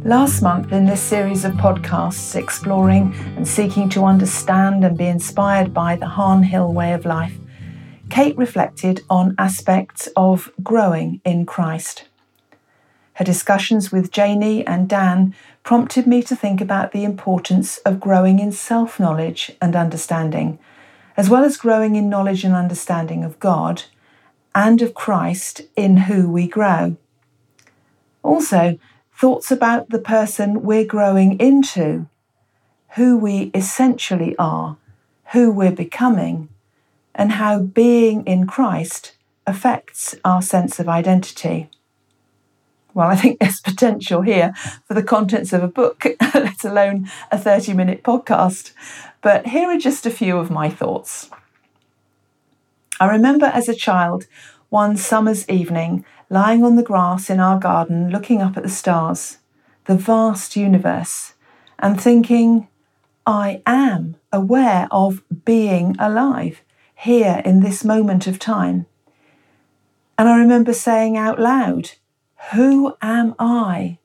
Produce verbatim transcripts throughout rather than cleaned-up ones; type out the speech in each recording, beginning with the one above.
Last month, in this series of podcasts exploring and seeking to understand and be inspired by the Harn Hill way of life, Kate reflected on aspects of growing in Christ. Her discussions with Janie and Dan prompted me to think about the importance of growing in self-knowledge and understanding, as well as growing in knowledge and understanding of God and of Christ in who we grow. Also, thoughts about the person we're growing into, who we essentially are, who we're becoming, and how being in Christ affects our sense of identity. Well, I think there's potential here for the contents of a book, let alone a thirty-minute podcast. But here are just a few of my thoughts. I remember as a child, one summer's evening, lying on the grass in our garden, looking up at the stars, the vast universe, and thinking, I am aware of being alive here in this moment of time. And I remember saying out loud, who am I?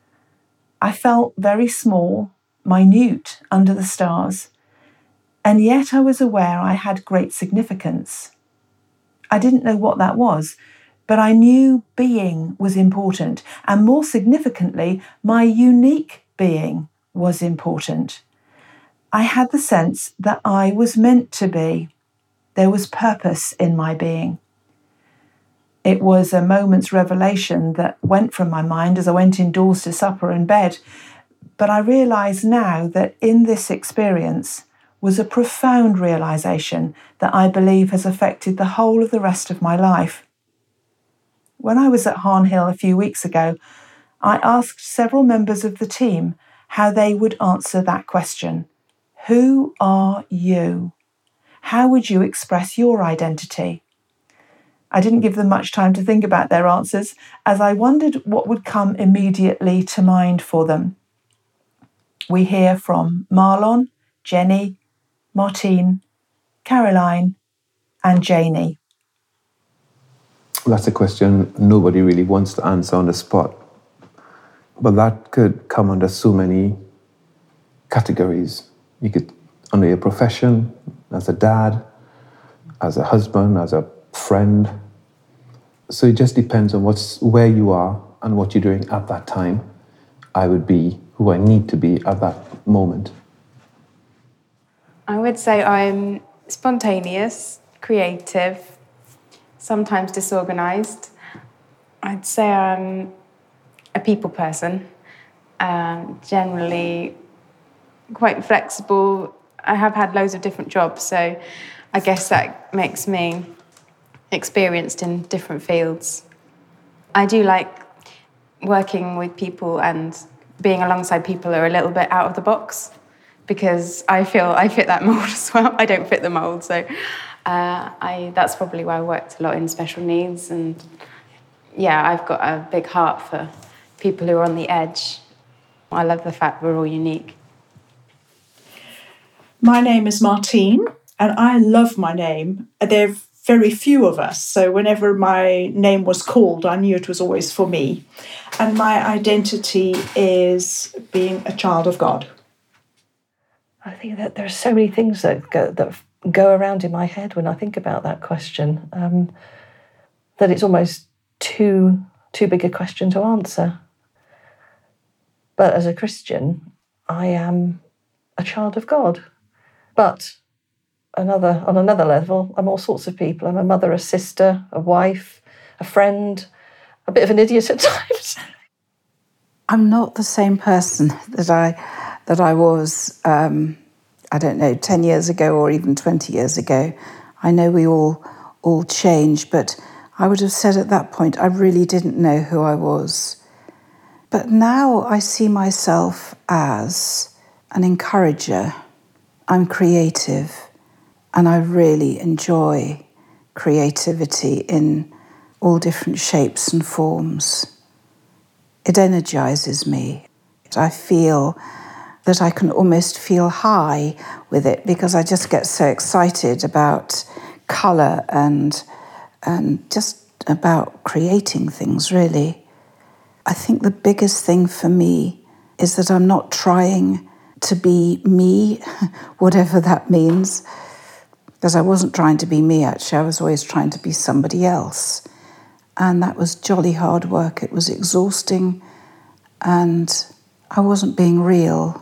I felt very small, minute under the stars, and yet I was aware I had great significance. I didn't know what that was, but I knew being was important, and more significantly, my unique being was important. I had the sense that I was meant to be. There was purpose in my being. It was a moment's revelation that went from my mind as I went indoors to supper and bed, but I realise now that in this experience was a profound realisation that I believe has affected the whole of the rest of my life. When I was at Harn Hill a few weeks ago, I asked several members of the team how they would answer that question. Who are you? How would you express your identity? I didn't give them much time to think about their answers, as I wondered what would come immediately to mind for them. We hear from Marlon, Jenny, Martine, Caroline, and Janie. That's a question nobody really wants to answer on the spot. But that could come under so many categories. You could, under your profession, as a dad, as a husband, as a friend. So it just depends on what's where you are and what you're doing at that time. I would be who I need to be at that moment. I would say I'm spontaneous, creative, sometimes disorganised. I'd say I'm a people person, um, generally quite flexible. I have had loads of different jobs, so I guess that makes me experienced in different fields. I do like working with people and being alongside people who are a little bit out of the box, because I feel I fit that mould as well. I don't fit the mould, so uh, I that's probably why I worked a lot in special needs. And yeah, I've got a big heart for people who are on the edge. I love the fact we're all unique. My name is Martine, and I love my name. There are very few of us, so whenever my name was called, I knew it was always for me. And my identity is being a child of God. I think that there are so many things that go, that go around in my head when I think about that question, um, that it's almost too too big a question to answer. But as a Christian, I am a child of God. But another on another level, I'm all sorts of people. I'm a mother, a sister, a wife, a friend, a bit of an idiot at times. I'm not the same person that I that I was, um, I don't know, ten years ago or even twenty years ago. I know we all all change, but I would have said at that point I really didn't know who I was. But now I see myself as an encourager. I'm creative, and I really enjoy creativity in all different shapes and forms. It energizes me. I feel that I can almost feel high with it because I just get so excited about colour and and just about creating things, really. I think the biggest thing for me is that I'm not trying to be me, whatever that means, because I wasn't trying to be me, actually. I was always trying to be somebody else. And that was jolly hard work. It was exhausting, and I wasn't being real.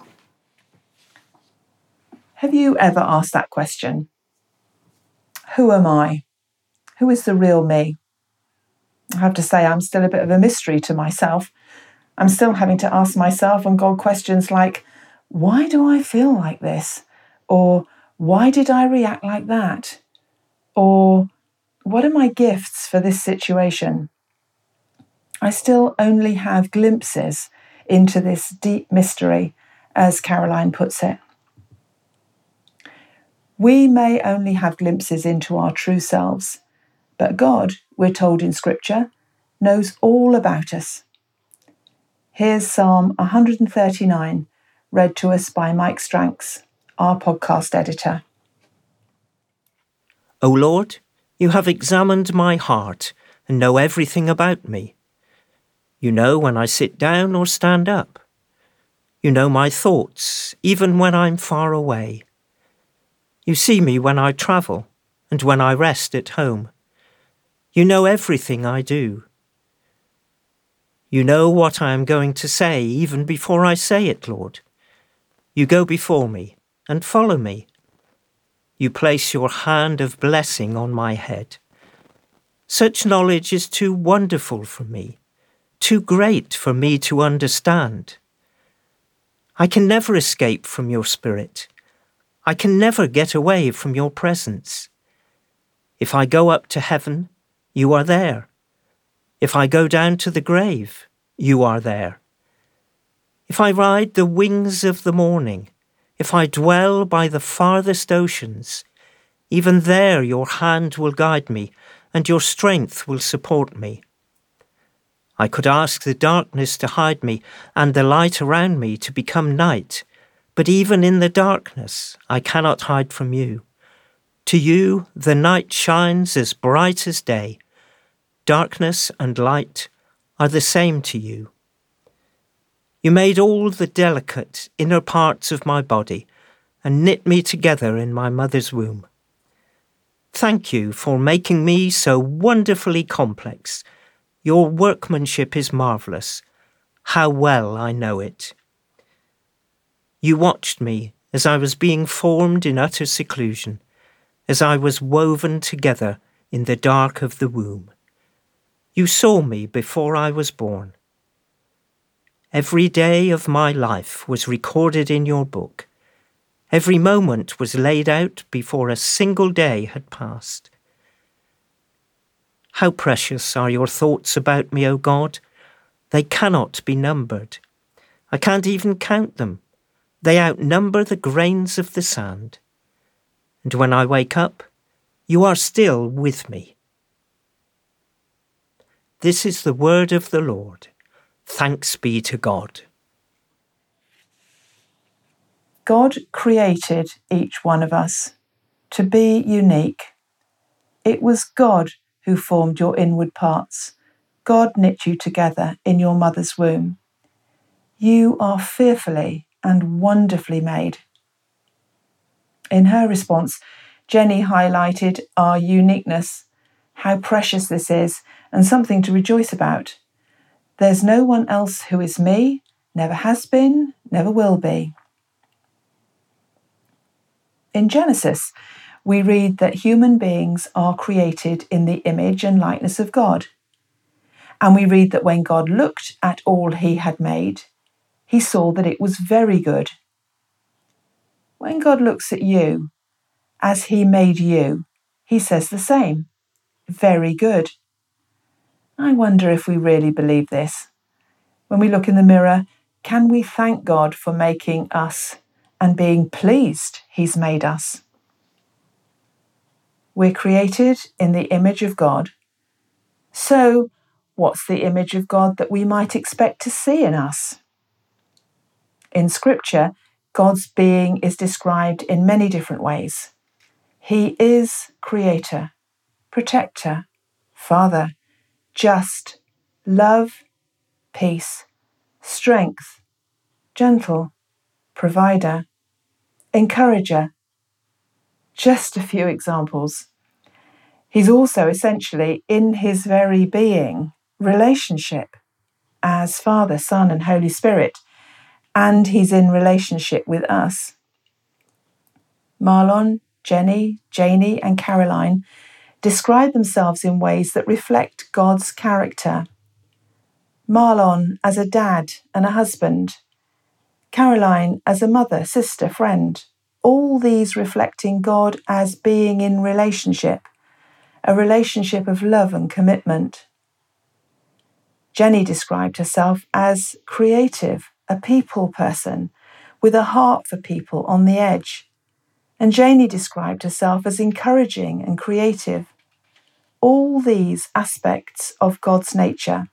Have you ever asked that question? Who am I? Who is the real me? I have to say, I'm still a bit of a mystery to myself. I'm still having to ask myself and God questions like, why do I feel like this? Or why did I react like that? Or what are my gifts for this situation? I still only have glimpses into this deep mystery, as Caroline puts it. We may only have glimpses into our true selves, but God, we're told in Scripture, knows all about us. Here's Psalm one thirty-nine, read to us by Mike Stranks, our podcast editor. O Lord, you have examined my heart and know everything about me. You know when I sit down or stand up. You know my thoughts, even when I'm far away. You see me when I travel and when I rest at home. You know everything I do. You know what I am going to say even before I say it, Lord. You go before me and follow me. You place your hand of blessing on my head. Such knowledge is too wonderful for me, too great for me to understand. I can never escape from your spirit. I can never get away from your presence. If I go up to heaven, you are there. If I go down to the grave, you are there. If I ride the wings of the morning, if I dwell by the farthest oceans, even there your hand will guide me, and your strength will support me. I could ask the darkness to hide me, and the light around me to become night, but even in the darkness I cannot hide from you. To you the night shines as bright as day. Darkness and light are the same to you. You made all the delicate inner parts of my body and knit me together in my mother's womb. Thank you for making me so wonderfully complex. Your workmanship is marvellous. How well I know it. You watched me as I was being formed in utter seclusion, as I was woven together in the dark of the womb. You saw me before I was born. Every day of my life was recorded in your book. Every moment was laid out before a single day had passed. How precious are your thoughts about me, O God. They cannot be numbered. I can't even count them. They outnumber the grains of the sand. And when I wake up, you are still with me. This is the word of the Lord. Thanks be to God. God created each one of us to be unique. It was God who formed your inward parts. God knit you together in your mother's womb. You are fearfully and wonderfully made. In her response, Jenny highlighted our uniqueness, how precious this is, and something to rejoice about. There's no one else who is me, never has been, never will be. In Genesis, we read that human beings are created in the image and likeness of God. And we read that when God looked at all he had made, he saw that it was very good. When God looks at you, as he made you, he says the same. Very good. I wonder if we really believe this. When we look in the mirror, can we thank God for making us and being pleased he's made us? We're created in the image of God. So, what's the image of God that we might expect to see in us? In Scripture, God's being is described in many different ways. He is Creator, Protector, Father, just, love, peace, strength, gentle, provider, encourager. Just a few examples. He's also essentially, in his very being, relationship as Father, Son, and Holy Spirit, and he's in relationship with us. Marlon, Jenny, Janie, and Caroline describe themselves in ways that reflect God's character. Marlon as a dad and a husband, Caroline as a mother, sister, friend, all these reflecting God as being in relationship, a relationship of love and commitment. Jenny described herself as creative, a people person, with a heart for people on the edge. And Janie described herself as encouraging and creative. All these aspects of God's nature.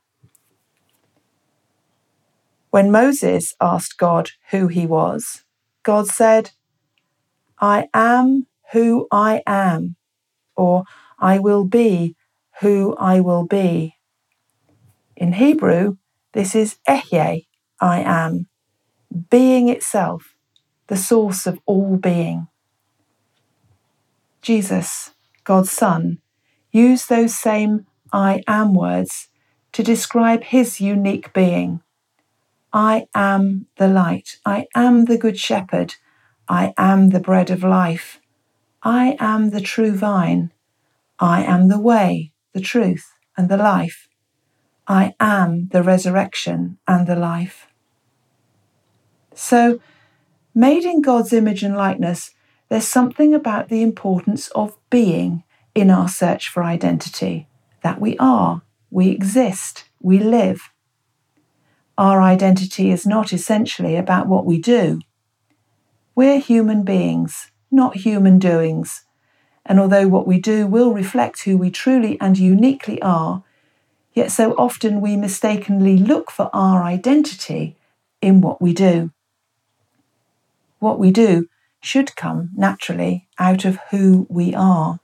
When Moses asked God who he was, God said, "I am who I am," or "I will be who I will be." In Hebrew, this is Ehyeh, I am, being itself, the source of all being. Jesus, God's Son, used those same I am words to describe his unique being. I am the light. I am the good shepherd. I am the bread of life. I am the true vine. I am the way, the truth, and the life. I am the resurrection and the life. So, made in God's image and likeness, there's something about the importance of being in our search for identity, that we are, we exist, we live. Our identity is not essentially about what we do. We're human beings, not human doings, and although what we do will reflect who we truly and uniquely are, yet so often we mistakenly look for our identity in what we do. What we do should come naturally out of who we are.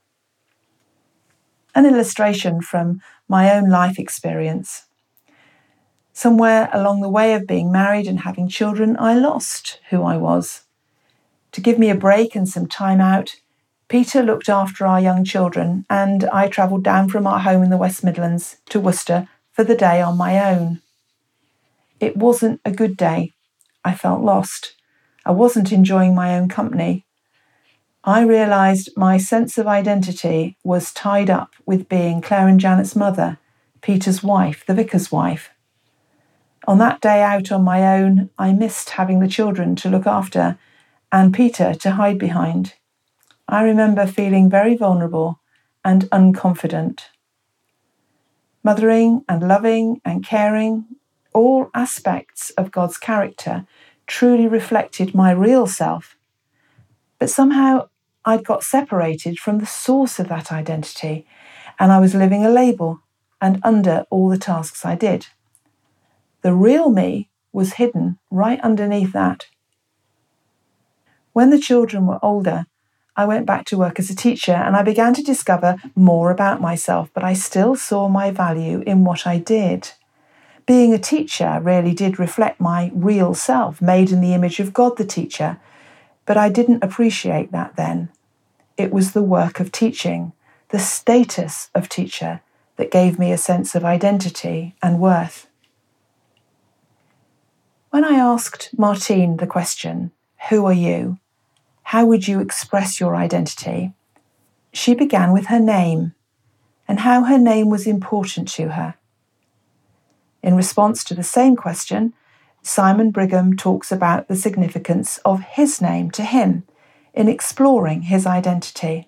An illustration from my own life experience. Somewhere along the way of being married and having children, I lost who I was. To give me a break and some time out, Peter looked after our young children, and I travelled down from our home in the West Midlands to Worcester for the day on my own. It wasn't a good day. I felt lost. I wasn't enjoying my own company. I realised my sense of identity was tied up with being Claire and Janet's mother, Peter's wife, the vicar's wife. On that day out on my own, I missed having the children to look after and Peter to hide behind. I remember feeling very vulnerable and unconfident. Mothering and loving and caring, all aspects of God's character, truly reflected my real self. But somehow I'd got separated from the source of that identity, and I was living a label and under all the tasks I did. The real me was hidden right underneath that. When the children were older, I went back to work as a teacher and I began to discover more about myself, but I still saw my value in what I did. Being a teacher really did reflect my real self, made in the image of God the teacher, but I didn't appreciate that then. It was the work of teaching, the status of teacher, that gave me a sense of identity and worth. When I asked Martine the question, "Who are you? How would you express your identity?" she began with her name and how her name was important to her. In response to the same question, Simon Brigham talks about the significance of his name to him in exploring his identity.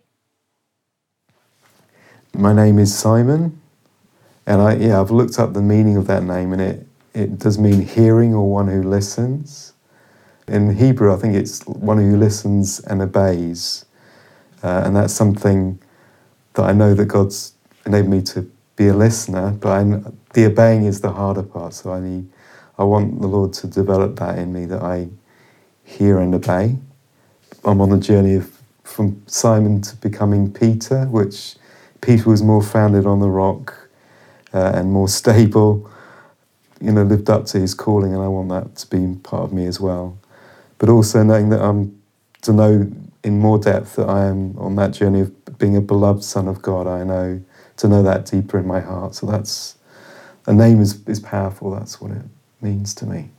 My name is Simon, and I yeah I've looked up the meaning of that name, and it it does mean hearing or one who listens. In Hebrew, I think it's one who listens and obeys, uh, and that's something that I know that God's enabled me to be a listener. But I, the obeying is the harder part. So I need, I want the Lord to develop that in me, that I hear and obey. I'm on the journey of from Simon to becoming Peter, which Peter was more founded on the rock uh, and more stable. you know, lived up to his calling, and I want that to be part of me as well. But also knowing that I'm to know in more depth that I am on that journey of being a beloved son of God. I know to know that deeper in my heart. So that's, a name is, is powerful. That's what it means to me.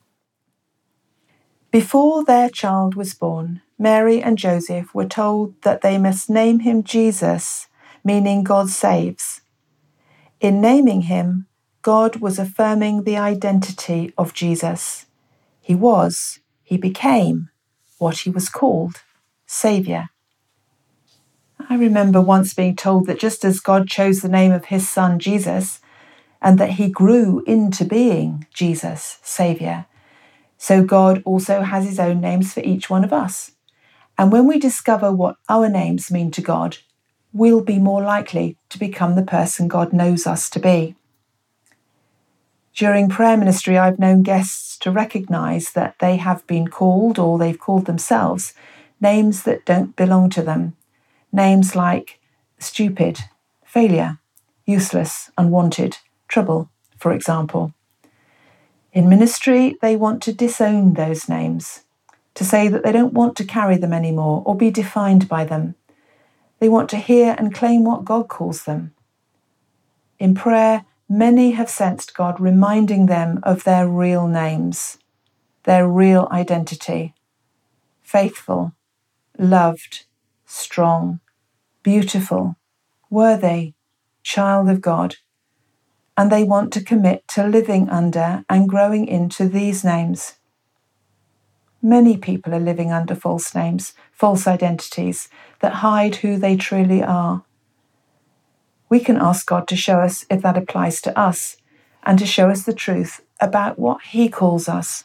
Before their child was born, Mary and Joseph were told that they must name him Jesus, meaning God saves. In naming him, God was affirming the identity of Jesus. He was, he became, what he was called, Saviour. I remember once being told that just as God chose the name of his son Jesus, and that he grew into being Jesus, Saviour, so God also has his own names for each one of us. And when we discover what our names mean to God, we'll be more likely to become the person God knows us to be. During prayer ministry, I've known guests to recognise that they have been called, or they've called themselves, names that don't belong to them. Names like stupid, failure, useless, unwanted, trouble, for example. In ministry, they want to disown those names, to say that they don't want to carry them anymore or be defined by them. They want to hear and claim what God calls them. In prayer, many have sensed God reminding them of their real names, their real identity: faithful, loved, strong, beautiful, worthy, child of God. And they want to commit to living under and growing into these names. Many people are living under false names, false identities that hide who they truly are. We can ask God to show us if that applies to us and to show us the truth about what he calls us.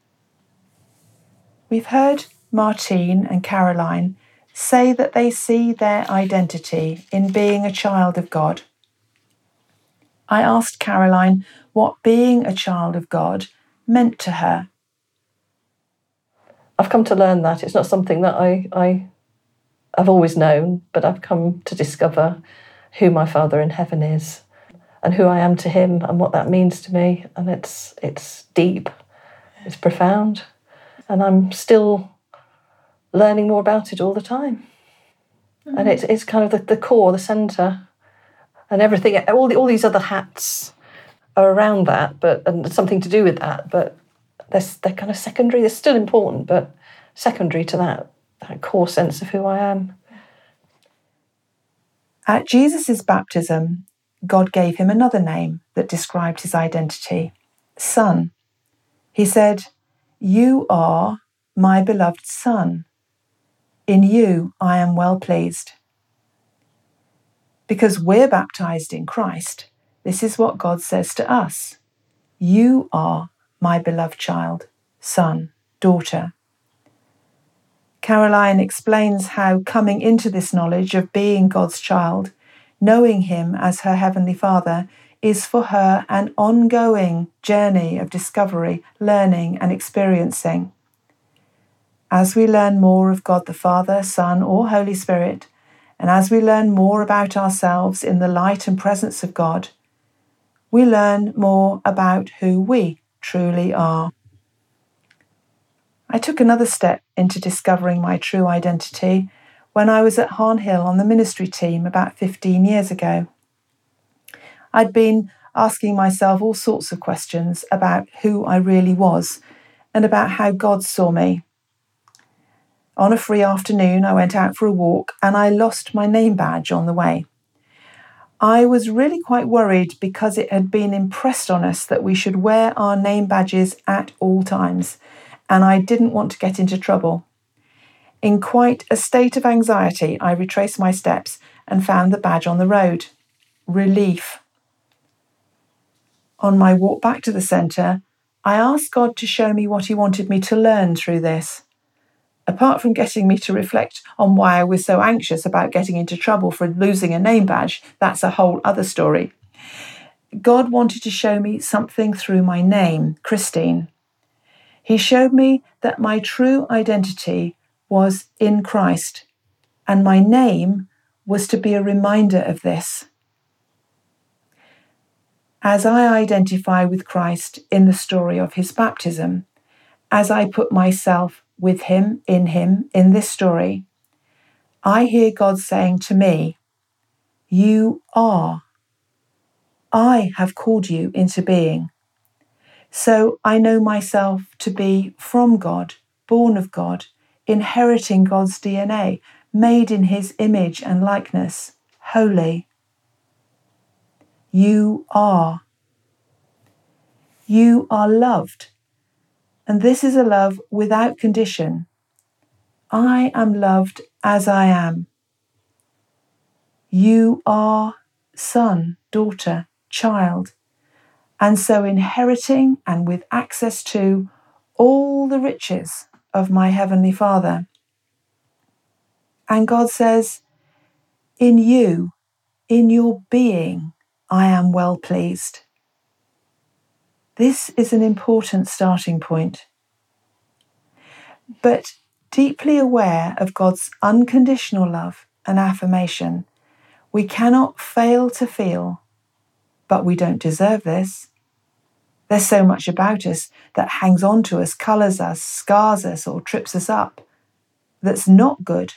We've heard Martine and Caroline say that they see their identity in being a child of God. I asked Caroline what being a child of God meant to her. I've come to learn that it's not something that I, I, I've always known, but I've come to discover who my Father in heaven is and who I am to him and what that means to me. And it's it's deep, it's profound, and I'm still learning more about it all the time. Mm-hmm. And it's it's kind of the, the core, the centre, and everything, all the, all these other hats are around that, but and something to do with that, but they're, they're kind of secondary. They're still important, but secondary to that, that core sense of who I am. At Jesus' baptism, God gave him another name that described his identity: Son. He said, "You are my beloved Son. In you I am well pleased." Because we're baptised in Christ, this is what God says to us: "You are my beloved child, son, daughter." Caroline explains how coming into this knowledge of being God's child, knowing him as her Heavenly Father, is for her an ongoing journey of discovery, learning and experiencing. As we learn more of God the Father, Son or Holy Spirit, and as we learn more about ourselves in the light and presence of God, we learn more about who we truly are. I took another step into discovering my true identity when I was at Harnhill on the ministry team about fifteen years ago. I'd been asking myself all sorts of questions about who I really was and about how God saw me. On a free afternoon, I went out for a walk and I lost my name badge on the way. I was really quite worried because it had been impressed on us that we should wear our name badges at all times, and I didn't want to get into trouble. In quite a state of anxiety, I retraced my steps and found the badge on the road. Relief. On my walk back to the centre, I asked God to show me what he wanted me to learn through this. Apart from getting me to reflect on why I was so anxious about getting into trouble for losing a name badge, that's a whole other story. God wanted to show me something through my name, Christine. He showed me that my true identity was in Christ, and my name was to be a reminder of this. as I identify with Christ in the story of his baptism, as I put myself with him, in him, in this story, I hear God saying to me, you are. I have called you into being. So I know myself to be from God, born of God, inheriting God's D N A, made in his image and likeness, holy. You are. You are loved. And this is a love without condition. I am loved as I am. You are son, daughter, child, and so inheriting and with access to all the riches of my Heavenly Father. And God says, in you, in your being, I am well pleased. This is an important starting point. But deeply aware of God's unconditional love and affirmation, we cannot fail to feel, but we don't deserve this. There's so much about us that hangs on to us, colours us, scars us, or trips us up, that's not good.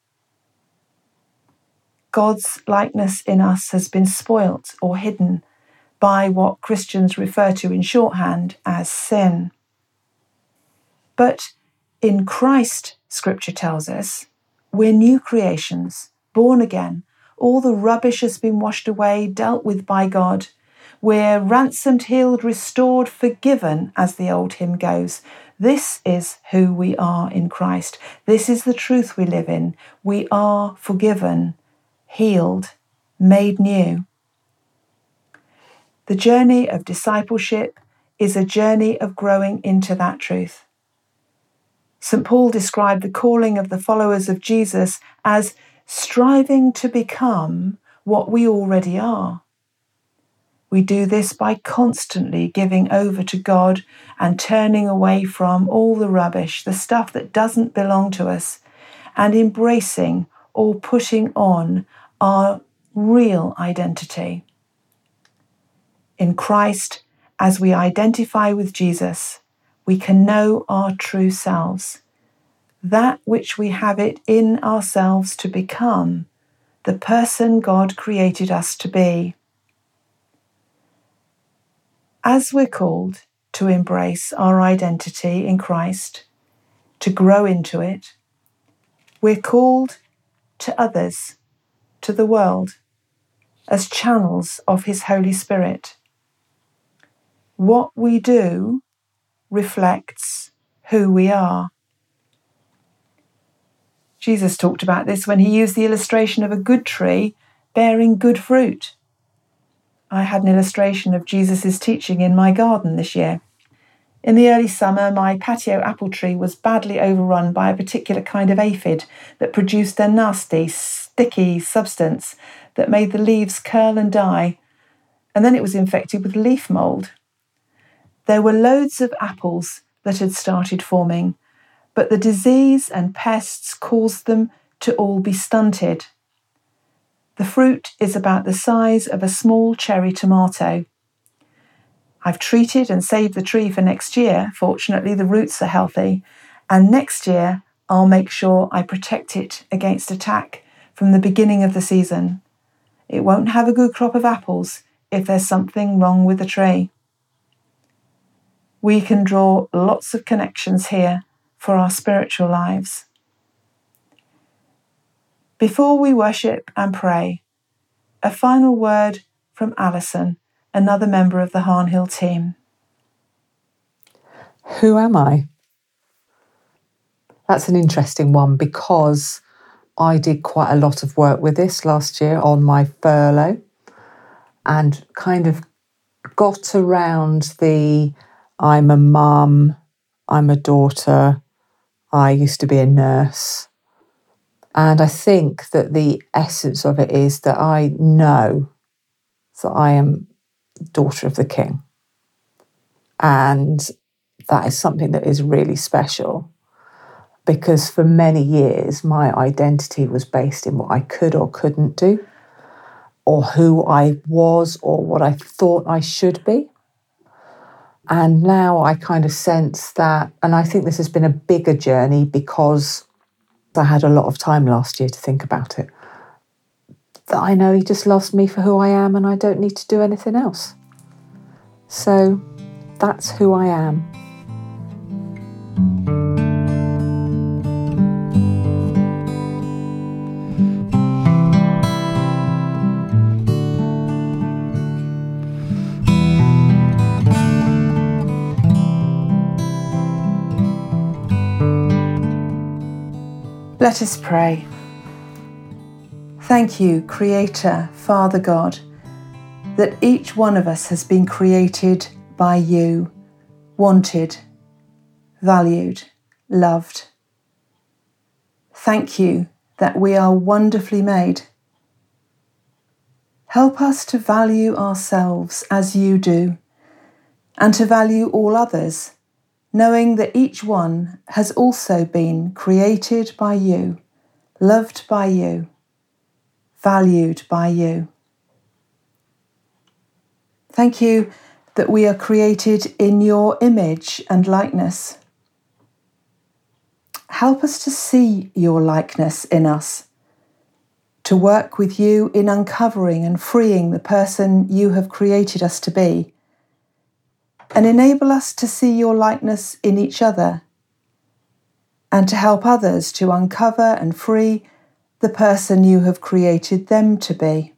God's likeness in us has been spoilt or hidden by what Christians refer to in shorthand as sin. But in Christ, Scripture tells us, we're new creations, born again. All the rubbish has been washed away, dealt with by God. We're ransomed, healed, restored, forgiven, as the old hymn goes. This is who we are in Christ. This is the truth we live in. We are forgiven, healed, made new. The journey of discipleship is a journey of growing into that truth. Saint Paul described the calling of the followers of Jesus as striving to become what we already are. We do this by constantly giving over to God and turning away from all the rubbish, the stuff that doesn't belong to us, and embracing or putting on our real identity. In Christ, as we identify with Jesus, we can know our true selves, that which we have it in ourselves to become, the person God created us to be. As we're called to embrace our identity in Christ, to grow into it, we're called to others, to the world, as channels of His Holy Spirit. What we do reflects who we are. Jesus talked about this when he used the illustration of a good tree bearing good fruit. I had an illustration of Jesus' teaching in my garden this year. In the early summer, my patio apple tree was badly overrun by a particular kind of aphid that produced a nasty, sticky substance that made the leaves curl and die, and then it was infected with leaf mould. There were loads of apples that had started forming, but the disease and pests caused them to all be stunted. The fruit is about the size of a small cherry tomato. I've treated and saved the tree for next year. Fortunately, the roots are healthy. And next year, I'll make sure I protect it against attack from the beginning of the season. It won't have a good crop of apples if there's something wrong with the tree. We can draw lots of connections here for our spiritual lives. Before we worship and pray, a final word from Alison, another member of the Harn Hill team. Who am I? That's an interesting one because I did quite a lot of work with this last year on my furlough and kind of got around the I'm a mum, I'm a daughter, I used to be a nurse. And I think that the essence of it is that I know that I am daughter of the King. And that is something that is really special because for many years my identity was based in what I could or couldn't do, or who I was or what I thought I should be. And now I kind of sense that, and I think this has been a bigger journey because I had a lot of time last year to think about it, that I know he just loves me for who I am and I don't need to do anything else. So that's who I am. Let us pray. Thank you, Creator, Father God, that each one of us has been created by you, wanted, valued, loved. Thank you that we are wonderfully made. Help us to value ourselves as you do, and to value all others, knowing that each one has also been created by you, loved by you, valued by you. Thank you that we are created in your image and likeness. Help us to see your likeness in us, to work with you in uncovering and freeing the person you have created us to be, and enable us to see your likeness in each other, and to help others to uncover and free the person you have created them to be.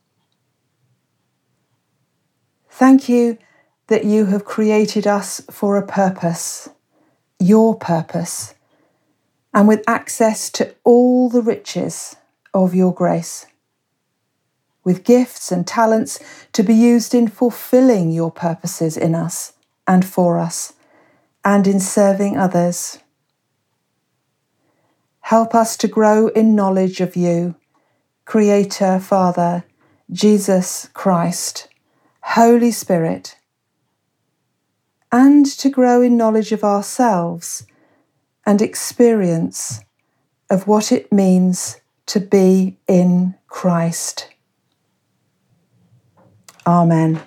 Thank you that you have created us for a purpose, your purpose, and with access to all the riches of your grace, with gifts and talents to be used in fulfilling your purposes in us and for us, and in serving others. Help us to grow in knowledge of you, Creator, Father, Jesus Christ, Holy Spirit, and to grow in knowledge of ourselves and experience of what it means to be in Christ. Amen.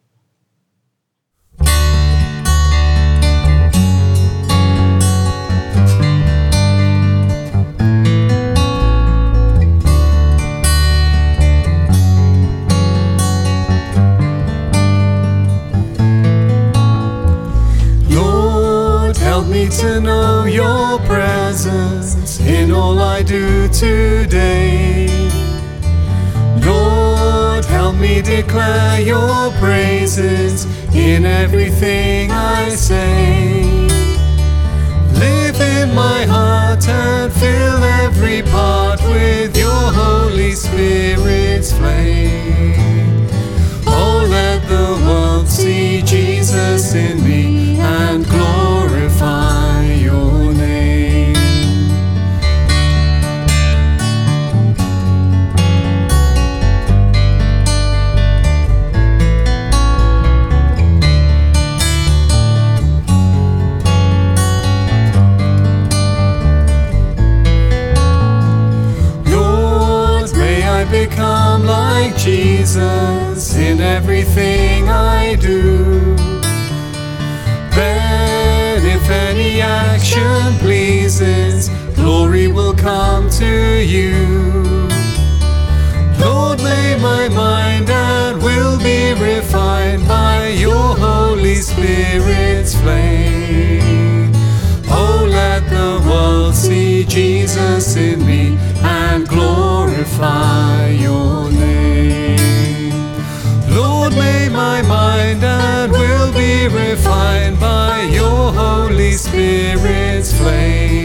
Lord, help me to know your presence in all I do today. Lord, help me declare your praises in everything I say. Live in my heart and fill every part with your Holy Spirit's flame. Oh, let the world see Jesus in me and glorify your name. Become like Jesus in everything I do. Then if any action pleases, glory will come to you. Lord, may my mind and will be refined by your Holy Spirit's flame. Oh, let the world see Jesus in me and glorify your name. Lord, may my mind and will be refined by your Holy Spirit's flame.